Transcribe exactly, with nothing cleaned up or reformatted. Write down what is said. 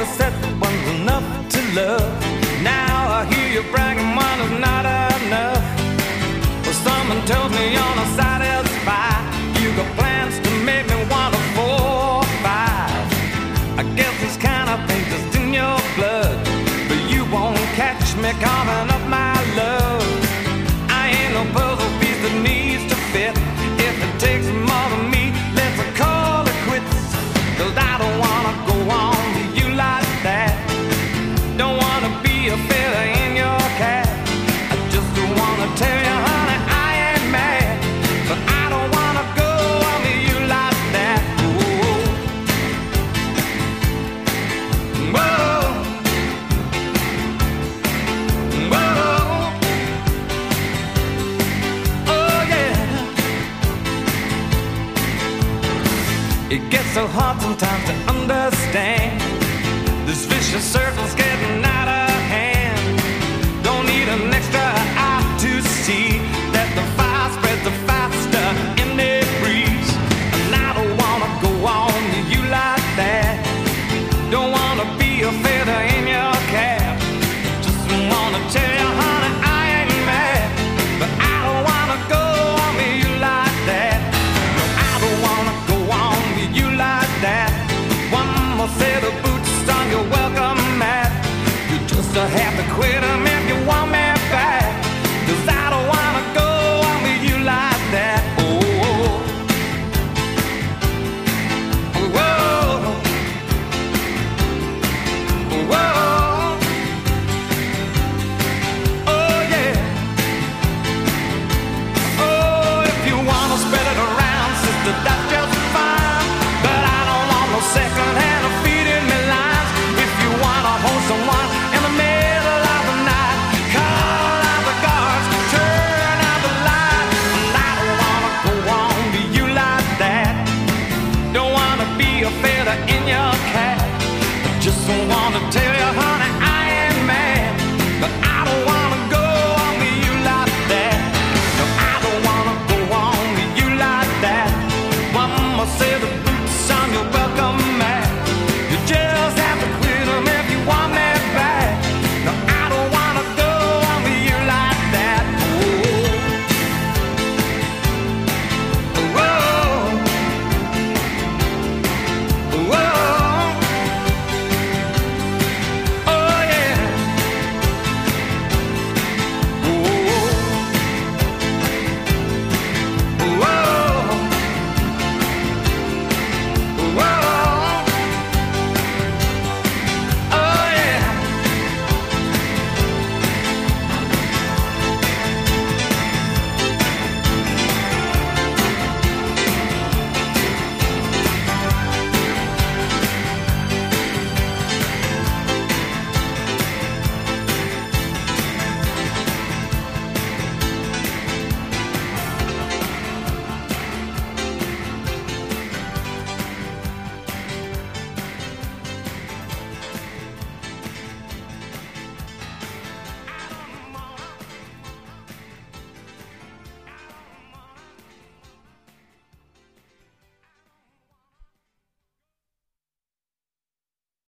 said one's enough to love. Now I hear you bragging one is not enough. Well, someone tells me you're not satisfied. You got plans to make me want a four or five. I guess this kind of thing just in your blood, but you won't catch me coughing up my love. I ain't no puzzle piece that needs to fit. If it takes more than me, let's call it quits. Cause I don't wanna go on to you like that. Don't wanna be a feather in your cap. I just wanna tell you, honey, I ain't mad, but I don't wanna go on to you like that. Whoa. Whoa. Whoa. Oh yeah. It gets so hard sometimes to understand. This vicious circle's getting out of hand. Don't need an extra eye to see that the fire spreads the faster in the breeze. And I don't wanna go on to you like that. Don't wanna be a feather in your cap. Just wanna tell you, honey, I ain't mad, but I don't wanna go on to you like that. No, I don't wanna go on to you like that. One more set of boots on your welcome mat. You just have to quit 'em if you want me back. Cause I don't wanna go on to you like that. Oh, whoa. Whoa. Oh yeah. Oh, if you wanna spread it around, sister, that's just fine. But I don't want no second hand of feeding me lines. If you wanna hold someone in the middle of the night, call out the guards, turn out the light. And I don't wanna go on to you like that. Don't wanna be a feather in your cap. Just want